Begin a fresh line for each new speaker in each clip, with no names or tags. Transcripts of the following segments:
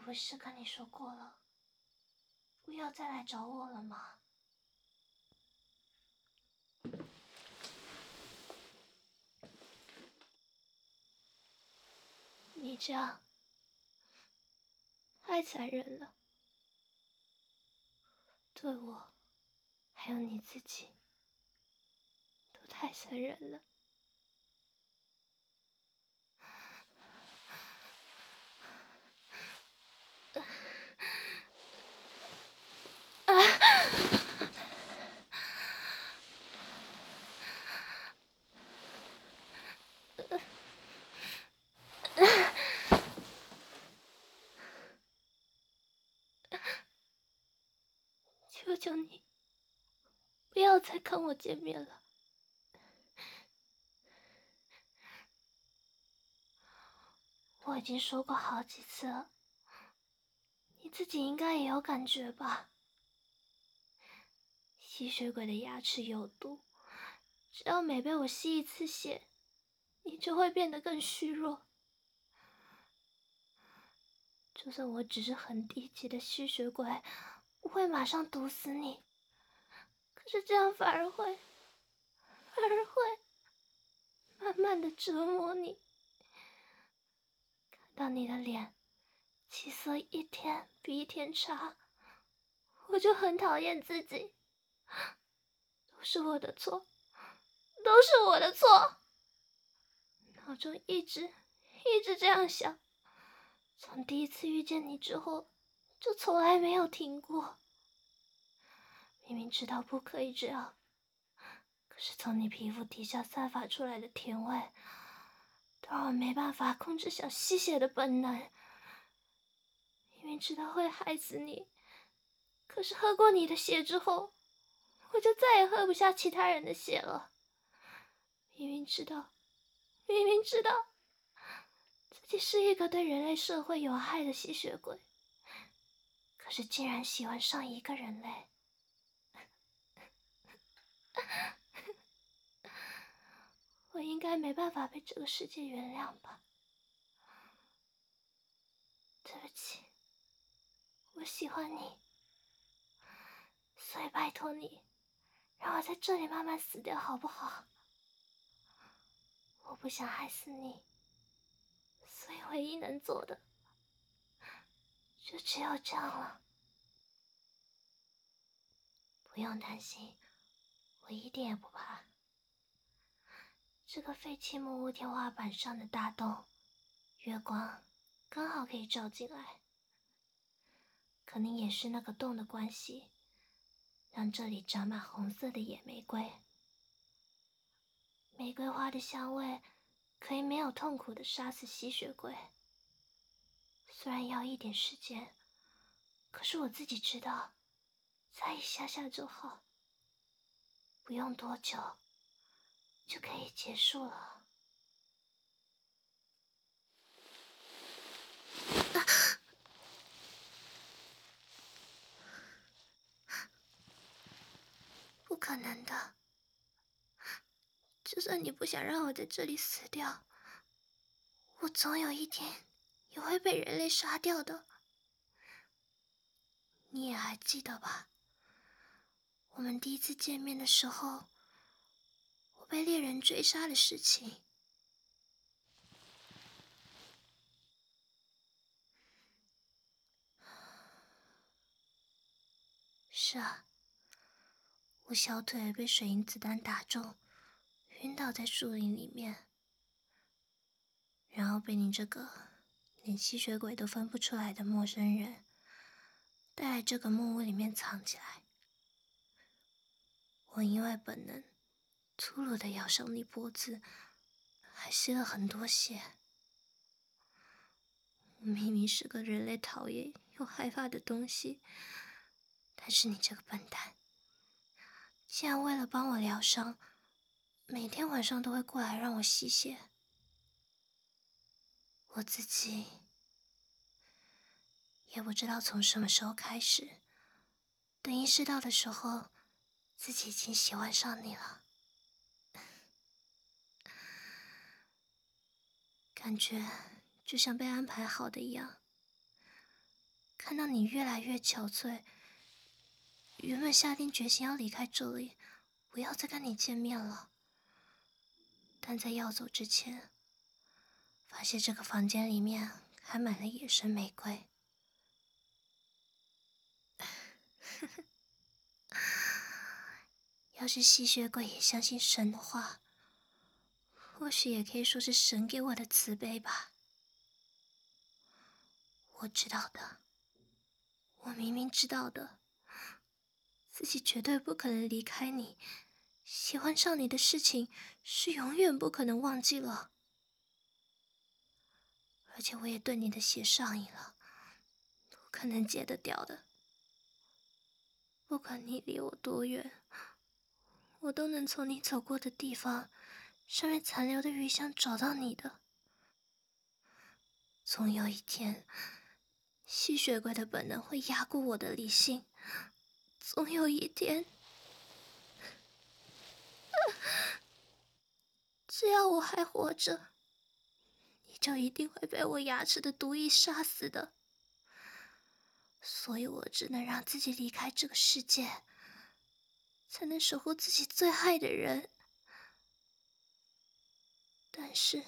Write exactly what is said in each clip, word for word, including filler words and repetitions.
不是跟你说过了，不要再来找我了吗？你这样太残忍了，对我还有你自己都太残忍了。啊！求求你，不要再跟我见面了。我已经说过好几次了，你自己应该也有感觉吧？吸血鬼的牙齿有毒，只要每被我吸一次血，你就会变得更虚弱。就算我只是很低级的吸血鬼，不会马上毒死你，可是这样反而会，反而会慢慢的折磨你。看到你的脸气色一天比一天差，我就很讨厌自己。都是我的错，都是我的错。脑中一直一直这样想，从第一次遇见你之后，就从来没有停过。明明知道不可以这样，可是从你皮肤底下散发出来的甜味，都让我没办法控制想吸血的本能。明明知道会害死你，可是喝过你的血之后，我就再也喝不下其他人的血了。明明知道，明明知道自己是一个对人类社会有害的吸血鬼，可是竟然喜欢上一个人类。我应该没办法被这个世界原谅吧？对不起，我喜欢你，所以拜托你，让我在这里慢慢死掉好不好？我不想害死你，所以唯一能做的就只有这样了。不用担心，我一点也不怕。这个废弃木屋天花板上的大洞，月光刚好可以照进来，可能也是那个洞的关系，让这里长满红色的野玫瑰。玫瑰花的香味可以没有痛苦的杀死吸血鬼，虽然要一点时间，可是我自己知道，再一下下就好，不用多久就可以结束了。不可能的，就算你不想让我在这里死掉，我总有一天也会被人类杀掉的。你也还记得吧？我们第一次见面的时候，我被猎人追杀的事情。是啊，我小腿被水银子弹打中，晕倒在树林里面，然后被你这个连吸血鬼都分不出来的陌生人带来这个木屋里面藏起来。我因为本能粗鲁地咬伤你脖子，还吸了很多血。我明明是个人类讨厌又害怕的东西，但是你这个笨蛋，竟然为了帮我疗伤，每天晚上都会过来让我吸血。我自己也不知道从什么时候开始，等意识到的时候，自己已经喜欢上你了。感觉就像被安排好的一样， 看到你越来越憔悴，原本下定决心要离开这里，不要再跟你见面了。但在要走之前，发现这个房间里面还买了野生玫瑰。要是吸血鬼也相信神的话，或许也可以说是神给我的慈悲吧。我知道的，我明明知道的，自己绝对不可能离开你，喜欢上你的事情是永远不可能忘记了。而且我也对你的血上瘾了，不可能戒得掉的。不管你离我多远，我都能从你走过的地方上面残留的余香找到你的。总有一天，吸血鬼的本能会压过我的理性。总有一天，只要我还活着，你就一定会被我牙齿的毒液杀死的。所以我只能让自己离开这个世界，才能守护自己最爱的人。但是，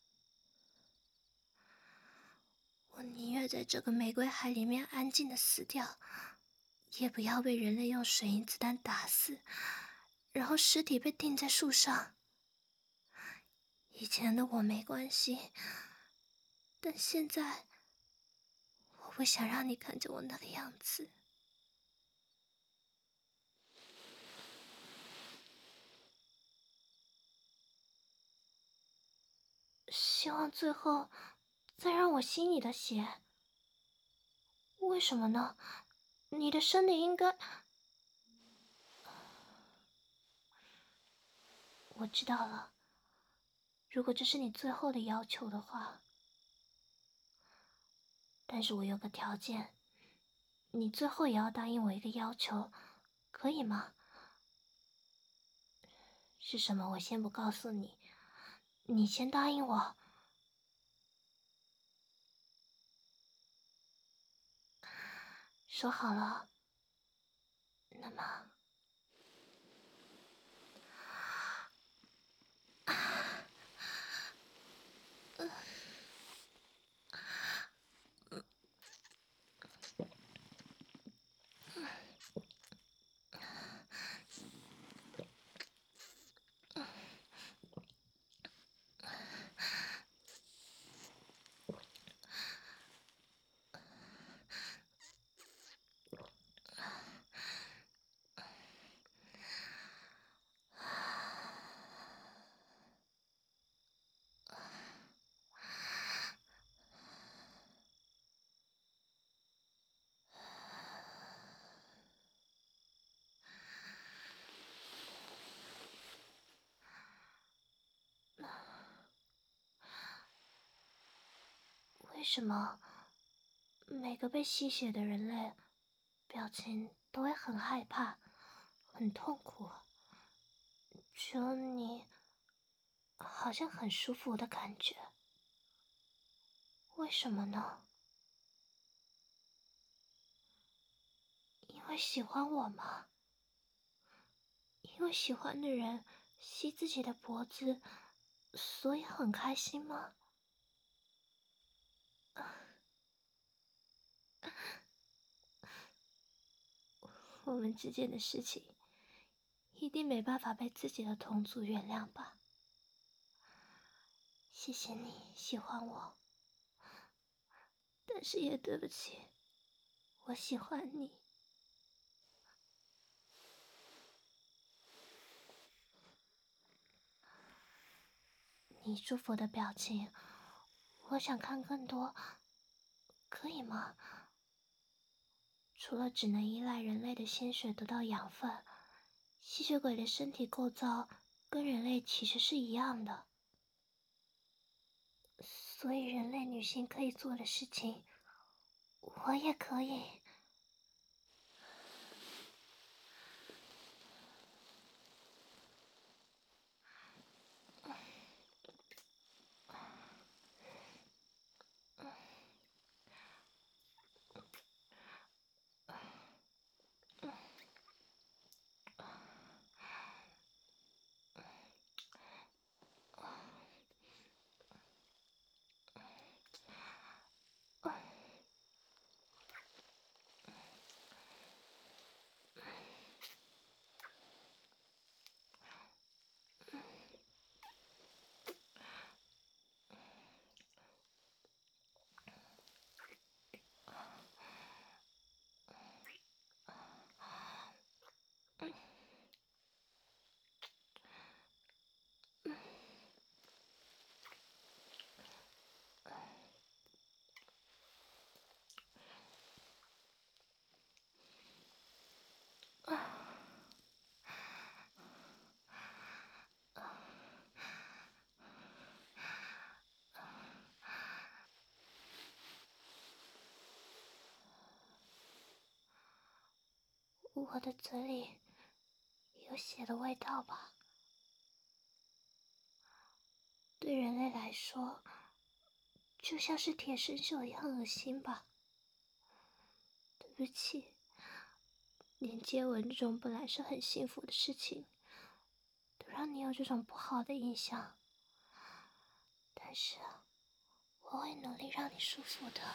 我宁愿在这个玫瑰海里面安静的死掉，也不要被人类用水银子弹打死，然后尸体被钉在树上。以前的我没关系，但现在，我不想让你看着我那个样子。希望最后再让我吸你的血。为什么呢？你的身体应该……我知道了，如果这是你最后的要求的话，但是我有个条件，你最后也要答应我一个要求，可以吗？是什么？我先不告诉你，你先答应我。说好了，那么，为什么每个被吸血的人类表情都会很害怕、很痛苦？只有你，好像很舒服的感觉。为什么呢？因为喜欢我吗？因为喜欢的人吸自己的脖子，所以很开心吗？我们之间的事情，一定没办法被自己的同族原谅吧？谢谢你喜欢我，但是也对不起，我喜欢你。你舒服的表情，我想看更多，可以吗？除了只能依赖人类的鲜血得到养分，吸血鬼的身体构造跟人类其实是一样的，所以人类女性可以做的事情，我也可以。 我的嘴里有血的味道吧？对人类来说，就像是铁生锈一样恶心吧？对不起，连接吻这种本来是很幸福的事情，都让你有这种不好的印象。但是，我会努力让你舒服的。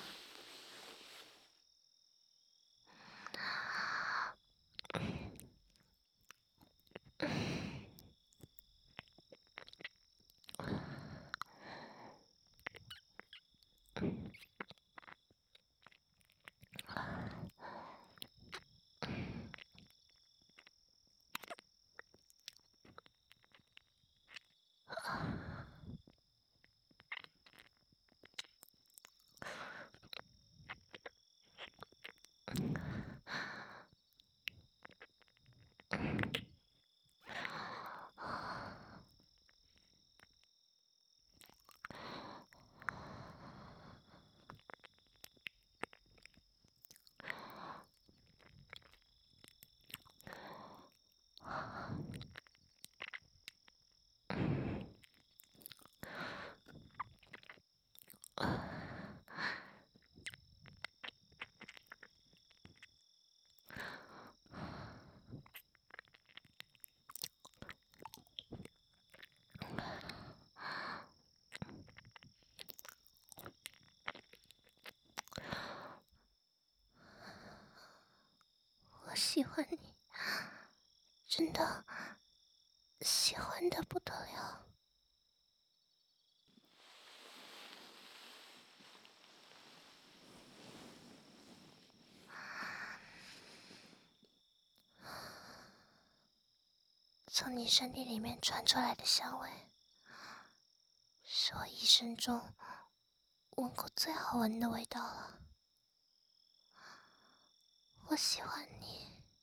我喜欢你，真的喜欢的不得了。从你身体里面传出来的香味，是我一生中闻过最好闻的味道了。我喜欢你。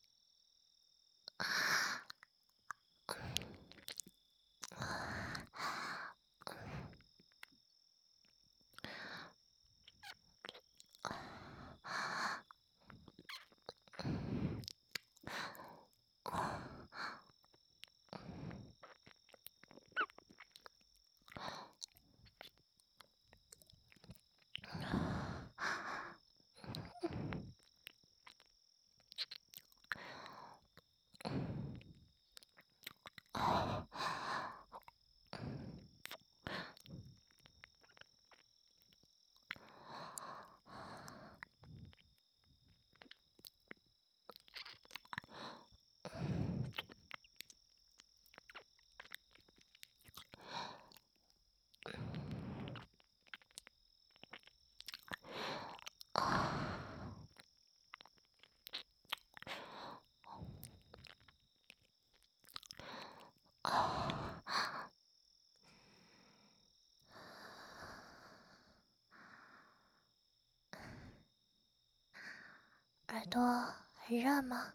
耳朵很热吗？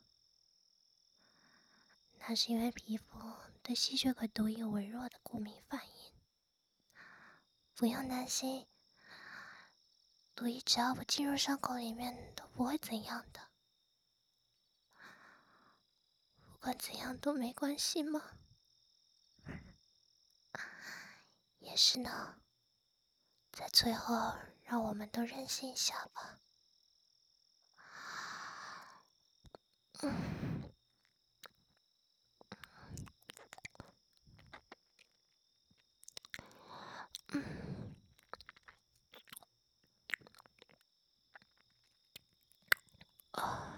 那是因为皮肤对吸血鬼毒有微弱的过敏反应。不用担心，毒液只要不进入伤口里面都不会怎样的。不管怎样都没关系吗？也是呢，在最后让我们都任性一下吧。嗯。嗯。啊。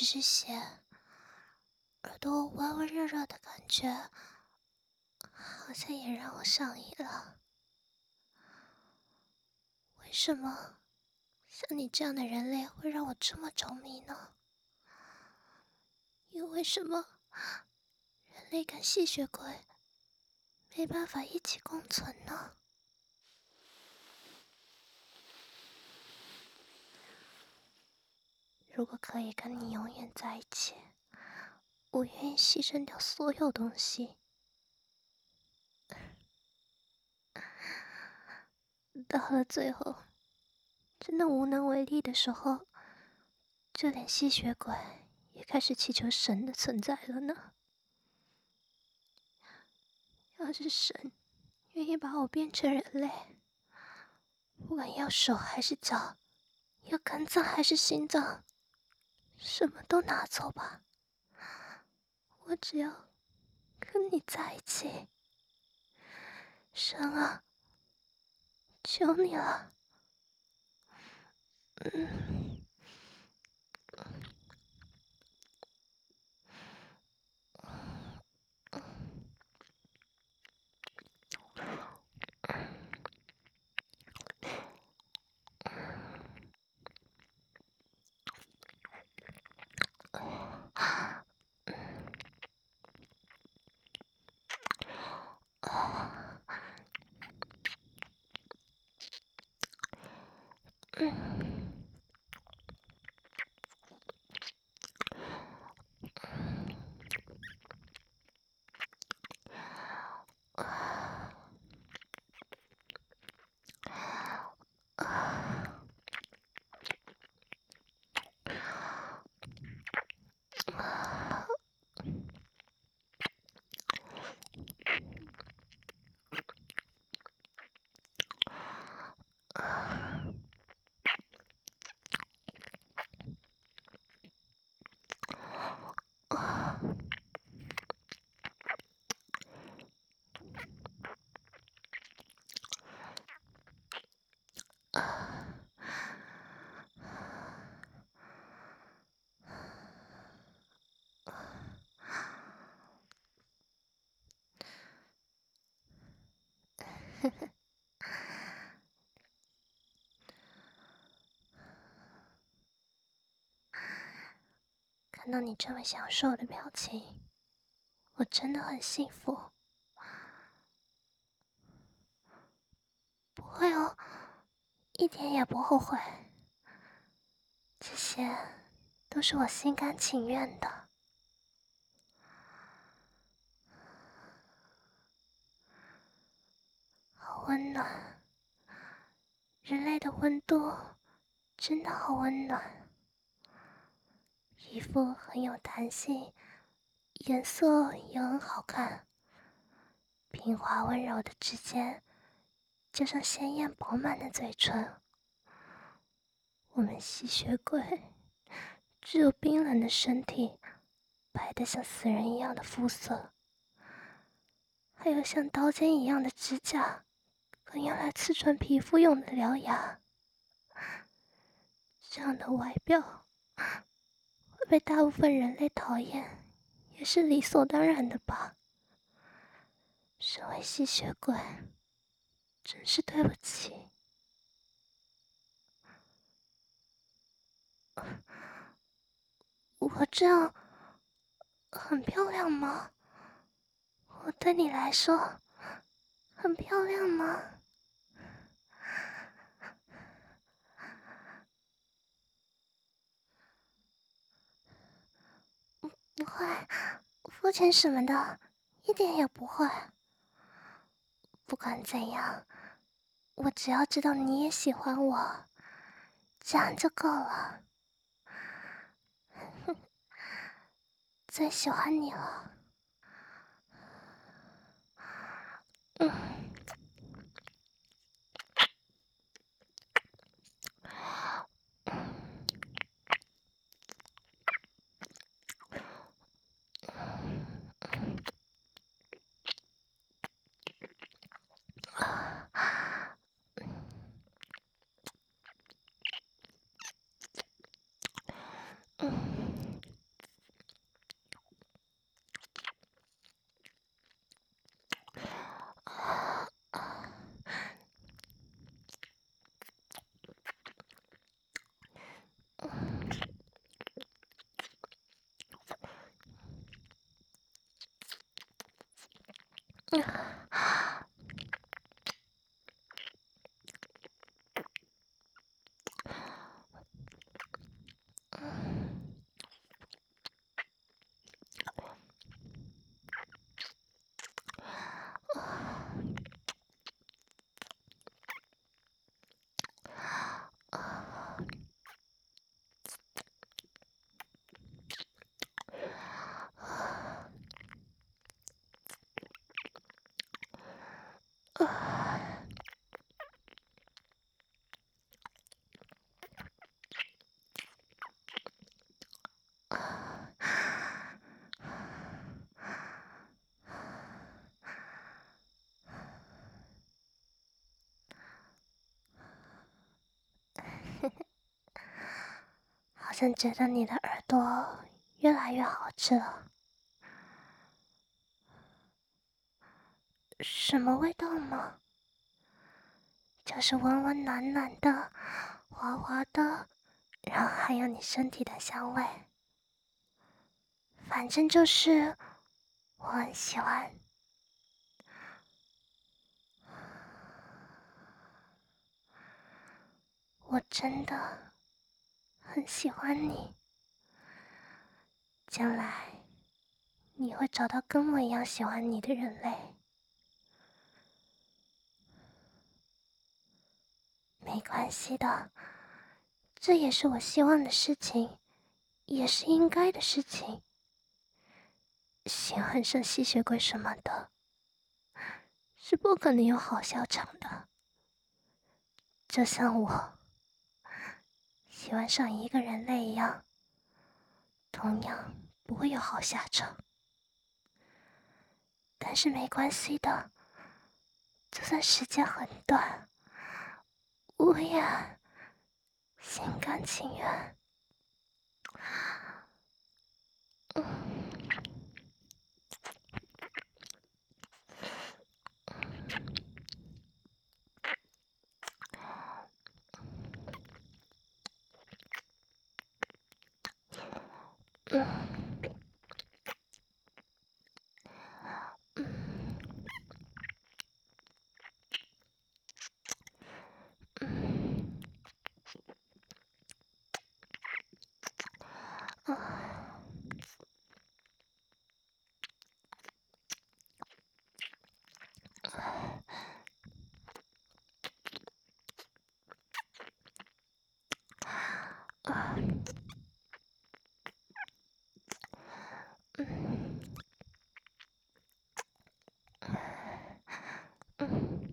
是血，耳朵温温热热的感觉，好像也让我上瘾了。为什么像你这样的人类会让我这么着迷呢？又为什么人类跟吸血鬼没办法一起共存呢？如果可以跟你永远在一起，我愿意牺牲掉所有东西。到了最后，真的无能为力的时候，就连吸血鬼也开始祈求神的存在了呢。要是神愿意把我变成人类，不管要手还是脚，要肝脏还是心脏，什么都拿走吧，我只要跟你在一起。神啊，求你了。嗯。看到你这么享受的表情，我真的很幸福。不会哦，一点也不后悔。这些都是我心甘情愿的。好温暖，人类的温度真的好温暖。皮肤很有弹性，颜色也很好看，平滑温柔的指尖，加上鲜艳饱满的嘴唇。我们吸血鬼只有冰冷的身体，白得像死人一样的肤色，还有像刀尖一样的指甲，跟用来刺穿皮肤用的獠牙。这样的外表会被大部分人类讨厌，也是理所当然的吧。身为吸血鬼，真是对不起。我这样很漂亮吗？我对你来说很漂亮吗？不会，肤浅什么的，一点也不会。不管怎样，我只要知道你也喜欢我，这样就够了。最喜欢你了。嗯。嗯。 好像觉得你的耳朵越来越好吃了。什么味道吗？就是温温暖暖的，滑滑的，然后还有你身体的香味。反正就是我很喜欢。我真的很喜欢你。将来你会找到跟我一样喜欢你的人类。没关系的，这也是我希望的事情，也是应该的事情。喜欢上吸血鬼什么的，是不可能有好下场的。就像我喜欢上一个人类一样，同样不会有好下场。但是没关系的，就算时间很短，我也心甘情愿。嗯嗯嗯啊啊嗯嗯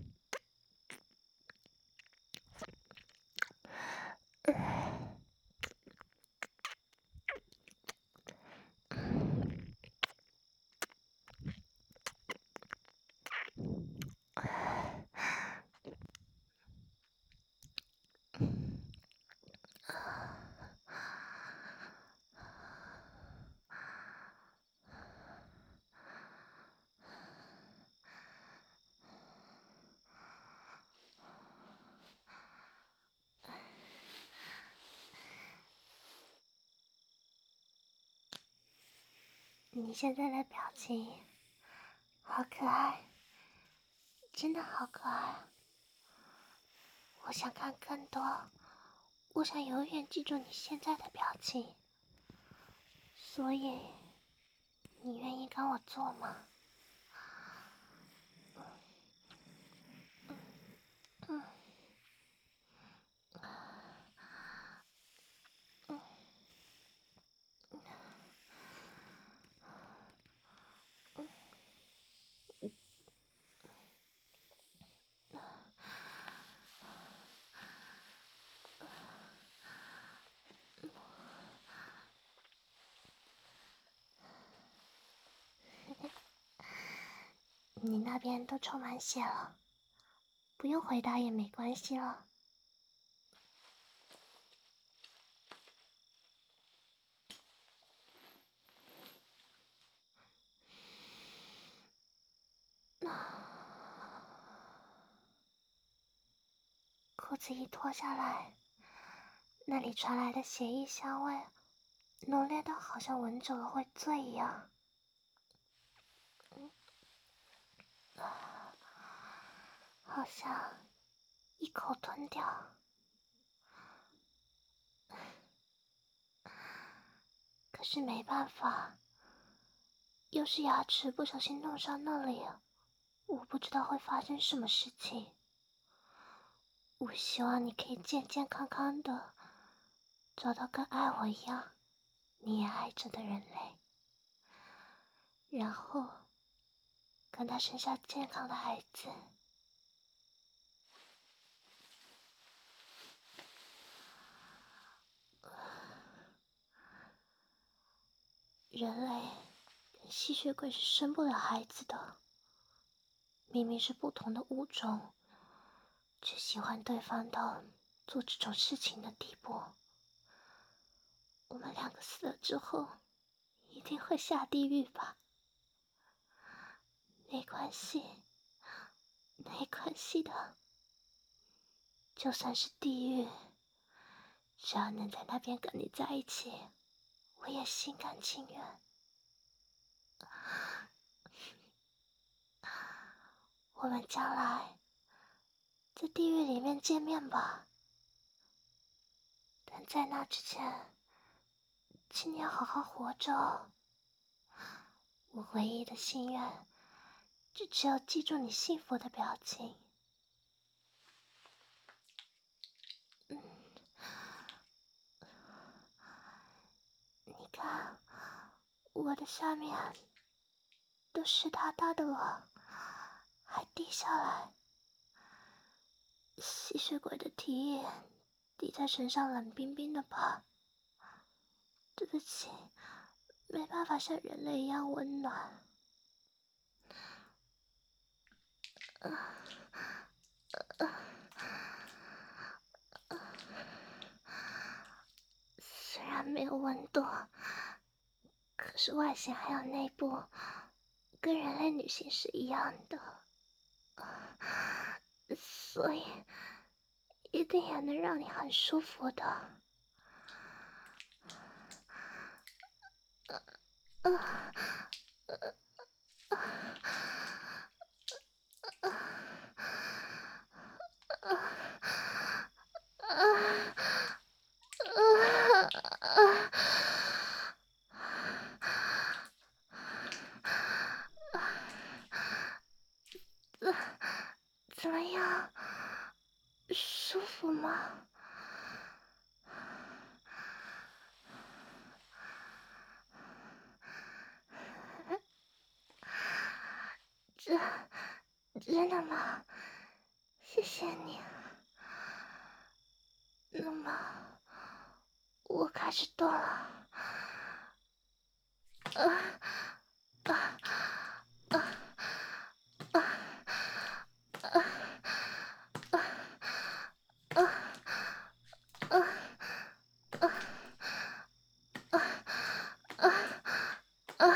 你现在的表情好可爱，真的好可爱。我想看更多，我想永远记住你现在的表情。所以，你愿意跟我做吗？嗯嗯你那边都充满血了，不用回答也没关系了。裤子一脱下来，那里传来的血液香味，浓烈到好像闻久了会醉一样。好像一口吞掉。可是没办法，要是牙齿不小心弄伤那里，我不知道会发生什么事情。我希望你可以健健康康的，找到跟爱我一样，你也爱着的人类，然后跟他生下健康的孩子。 人类跟吸血鬼是生不了孩子的，明明是不同的物种，却喜欢对方到做这种事情的地步。我们两个死了之后，一定会下地狱吧？没关系，没关系的。就算是地狱，只要能在那边跟你在一起，我也心甘情愿。我们将来在地狱里面见面吧。但在那之前，请你要好好活着哦。我唯一的心愿，就只有记住你幸福的表情。嗯，你看，我的下面都湿哒哒的了，还滴下来。吸血鬼的体液滴在身上冷冰冰的吧？对不起，没办法像人类一样温暖。呃呃呃、虽然没有温度，可是外形还有内部跟人类女性是一样的，所以一定也能让你很舒服的。呃呃呃呃呃呃怎怎么样？舒服吗？这真的吗？谢谢你。那么，我开始动了。啊啊啊啊啊啊啊啊啊啊啊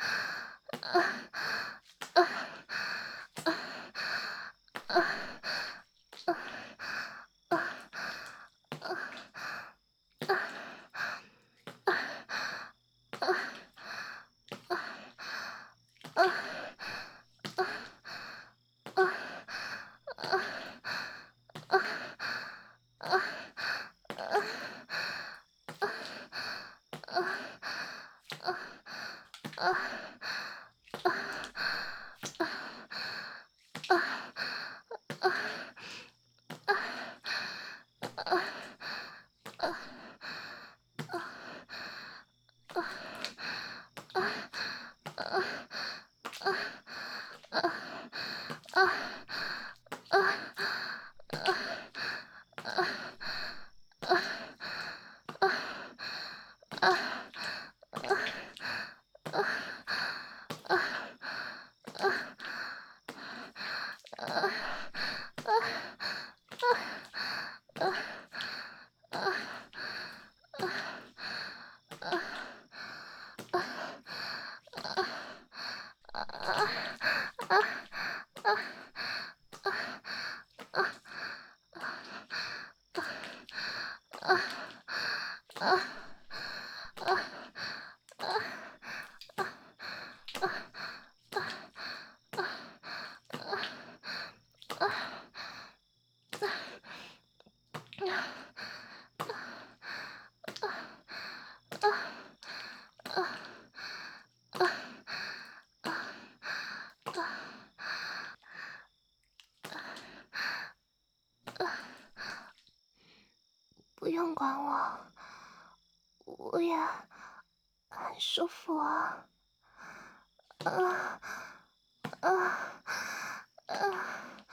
不用管我，我也很舒服啊。啊啊啊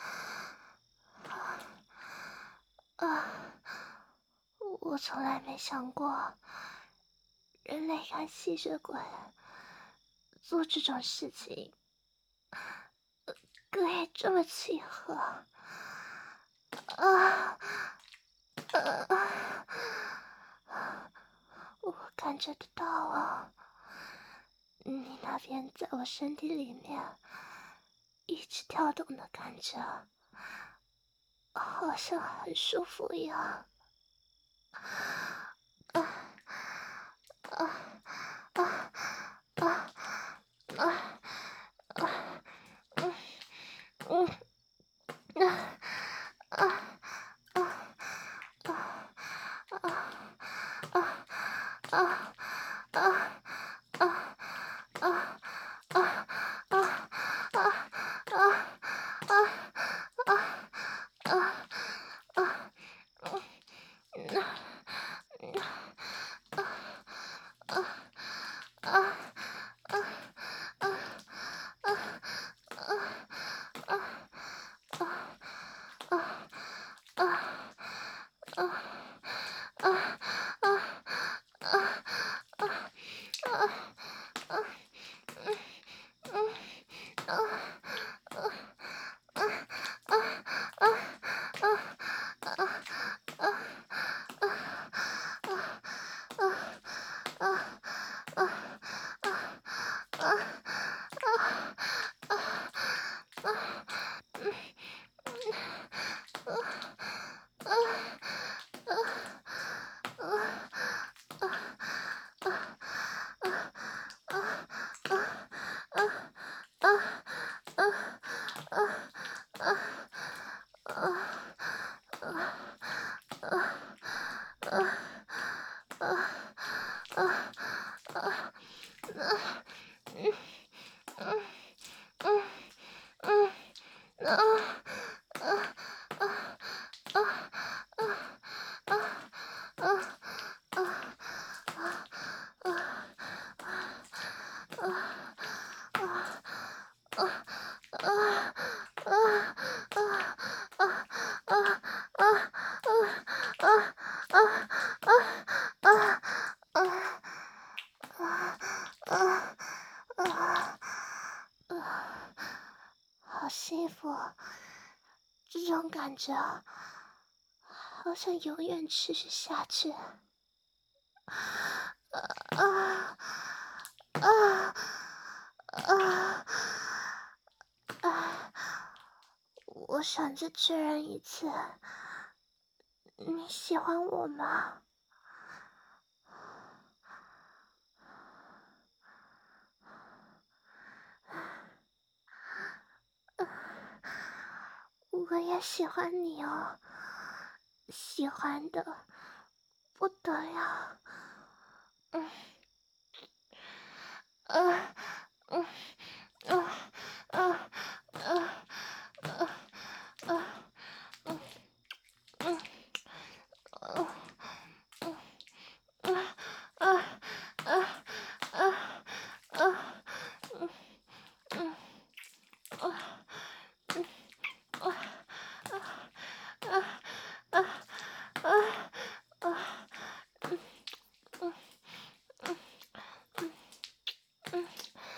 啊！我从来没想过，人类跟吸血鬼做这种事情，哥也这么契合。啊啊！我感觉得到啊，你那边在我身体里面一直跳动的感觉，好像很舒服一样。啊啊啊啊啊啊！嗯嗯啊啊啊啊啊啊啊！啊啊啊啊啊啊啊啊啊啊！嗯嗯啊啊啊啊啊啊啊啊啊啊啊啊啊啊啊！嗯嗯啊啊啊啊啊啊啊啊啊啊啊好幸福，这种感觉好想永远持续下去。啊啊啊啊！我想再确认一次，你喜欢我吗？我也喜欢你哦，喜欢的不得了。嗯，啊，嗯，啊，啊，啊，啊，啊，嗯，嗯，啊，嗯，啊，啊，啊，啊，啊，嗯，嗯，啊，嗯，啊，啊，啊，啊，啊，嗯，嗯，嗯，嗯，嗯。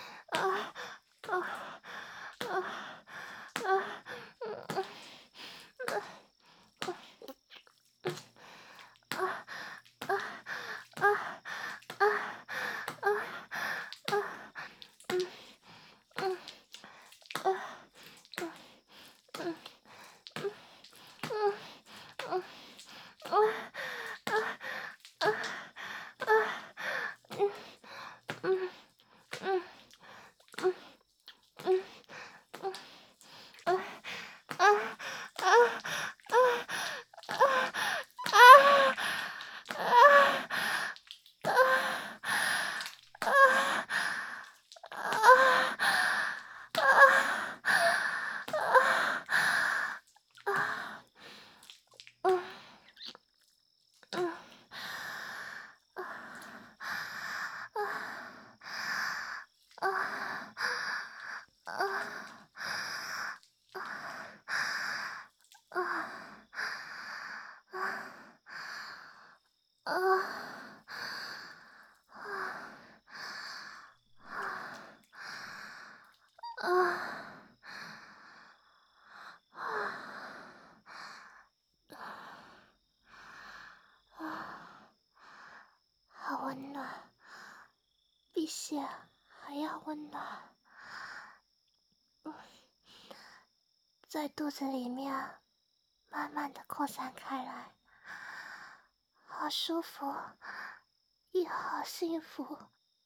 比血还要温暖，嗯，在肚子里面慢慢的扩散开来，好舒服，也好幸福。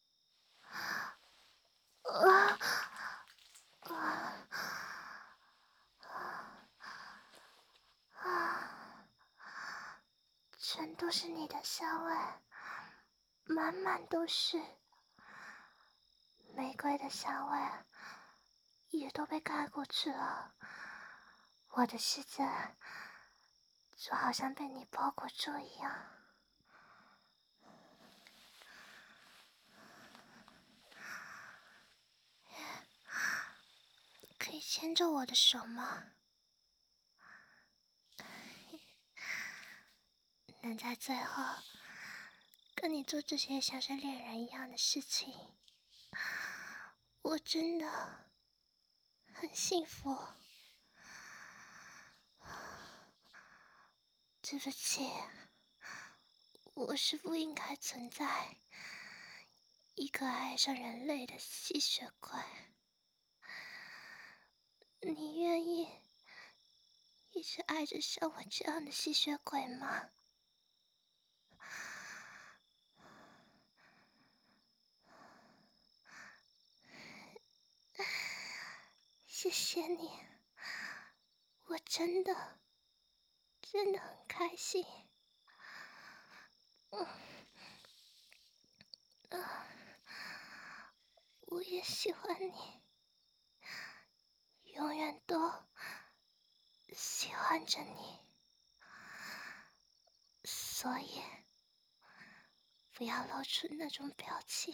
啊啊啊！全都是你的香味，满满都是。玫瑰的香味也都被盖过去了，我的世界就好像被你包裹住一样。可以牵着我的手吗？能在最后跟你做这些像是恋人一样的事情，我真的很幸福。对不起，我是不应该存在一个爱上人类的吸血鬼。你愿意一直爱着像我这样的吸血鬼吗？谢谢你，我真的真的很开心。嗯，啊，我也喜欢你，永远都喜欢着你，所以不要露出那种表情。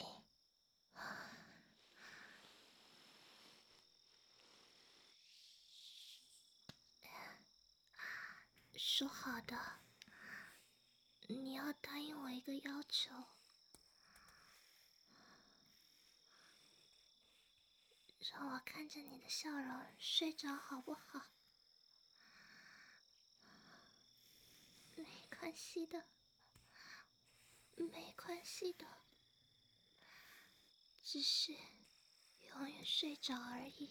说好的，你要答应我一个要求，让我看着你的笑容睡着好不好？没关系的，没关系的，只是永远睡着而已，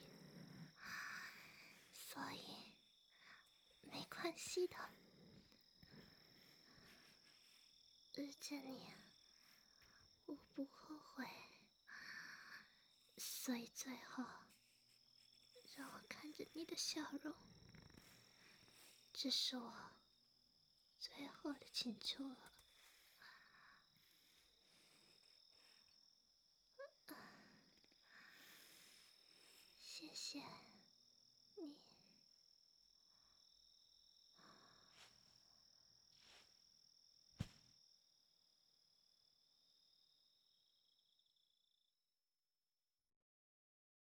所以没关系的。遇见你，我不后悔，所以最后让我看着你的笑容，这是我最后的请求了。谢谢。